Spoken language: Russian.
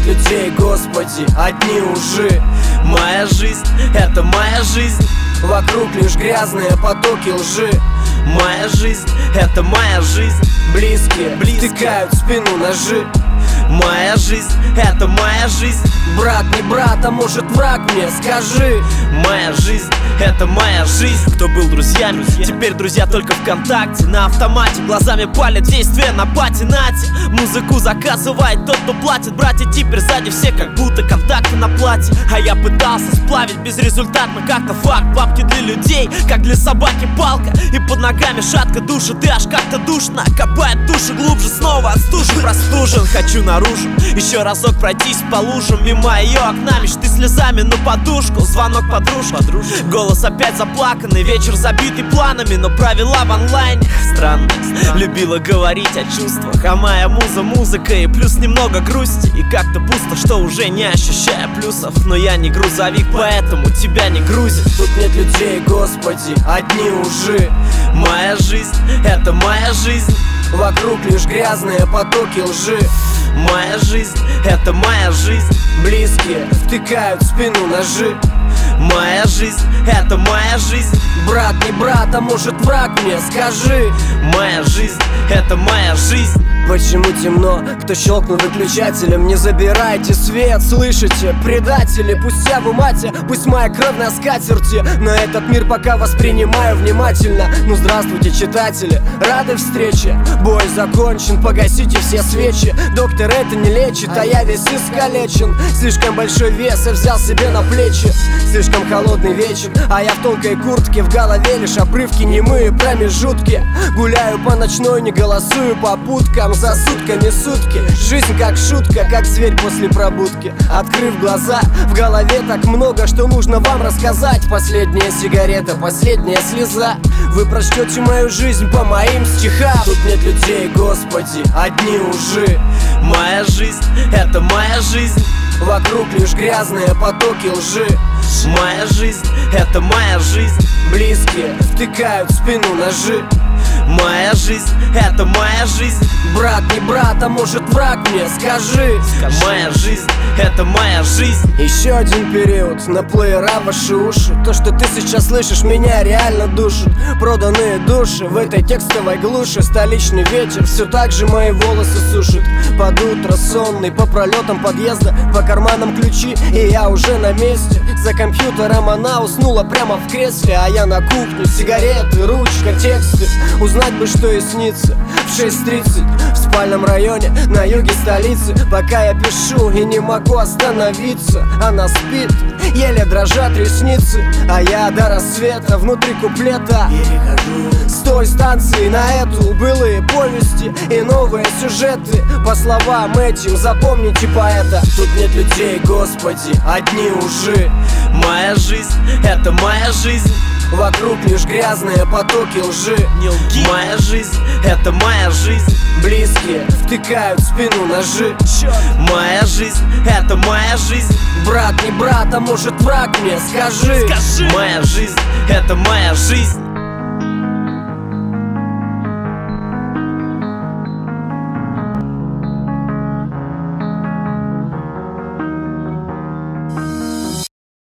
нет людей, Господи, одни ужи. Моя жизнь — это моя жизнь, вокруг лишь грязные потоки лжи. Моя жизнь — это моя жизнь, близкие втыкают в спину ножи. Моя жизнь — это моя жизнь, брат не брат, а может враг мне, скажи. Моя жизнь — это моя жизнь. Кто был друзьями, теперь друзья только ВКонтакте. На автомате глазами палят действия на патинате. Музыку заказывает тот, кто платит. Братья теперь сзади все как будто контакты на платье. А я пытался сплавить безрезультатно как-то факт. Бабки для людей, как для собаки палка. И под ногами шатко душит, и аж как-то душно. Копает души глубже, снова от стужи простужен. Хочу наружу, еще разок пройтись по лужам. Мимо ее окна мечты слезами на подушку. Звонок подружки, голос опять заплаканный. Вечер забитый планами, но правила в онлайне. Странно, любила говорить о чувствах, а моя муза музыка и плюс немного грусти. И как-то пусто, что уже не ощущаю плюсов. Но я не грузовик, поэтому тебя не грузит. Тут нет людей, Господи, одни ужи. Моя жизнь — это моя жизнь, вокруг лишь грязные потоки лжи. Моя жизнь — это моя жизнь, близкие втыкают в спину ножи. Моя жизнь — это моя жизнь, брат не брат, а может враг мне, скажи. Моя жизнь — это моя жизнь. Почему темно? Кто щелкнул выключателем? Не забирайте свет, слышите? Предатели, пусть я в умате, пусть моя кровь на скатерти. На этот мир пока воспринимаю внимательно. Ну здравствуйте, читатели, рады встрече. Бой закончен, погасите все свечи. Доктор это не лечит, а я весь искалечен. Слишком большой вес я взял себе на плечи. Слишком холодный вечер, а я в тонкой куртке. В голове лишь обрывки, немые промежутки. Гуляю по ночной, не голосую по будкам. За сутками сутки, жизнь как шутка, как зверь после пробудки. Открыв глаза, в голове так много, что нужно вам рассказать. Последняя сигарета, последняя слеза. Вы прочтете мою жизнь по моим стихам. Тут нет людей, Господи, одни ужи. Моя жизнь — это моя жизнь, вокруг лишь грязные потоки лжи. Моя жизнь — это моя жизнь, близкие втыкают в спину ножи. Моя жизнь — это моя жизнь, брат не брат, а может враг мне, скажи. Моя жизнь — это моя жизнь. Еще один период на плеера ваши уши. То, что ты сейчас слышишь, меня реально душит. Проданные души в этой текстовой глуши. Столичный ветер все так же мои волосы сушит. Под утро сонный, по пролетам подъезда, по карманам ключи, и я уже на месте. За компьютером она уснула прямо в кресле, а я на кухне, сигареты, ручка, тексты. Узнать бы, что ей снится в 6:30 в спальном районе на юге столицы. Пока я пишу и не могу остановиться, она спит, еле дрожат ресницы, а я до рассвета внутри куплета перехожу. С той станции на эту былые повести и новые сюжеты. По словам этим запомните поэта. Тут нет людей, Господи, одни ужи. Моя жизнь — это моя жизнь, вокруг лишь грязные потоки лжи. Моя жизнь — это моя жизнь, близкие втыкают в спину ножи. Моя жизнь — это моя жизнь, брат не брат, а может враг мне, скажи. Моя жизнь — это моя жизнь.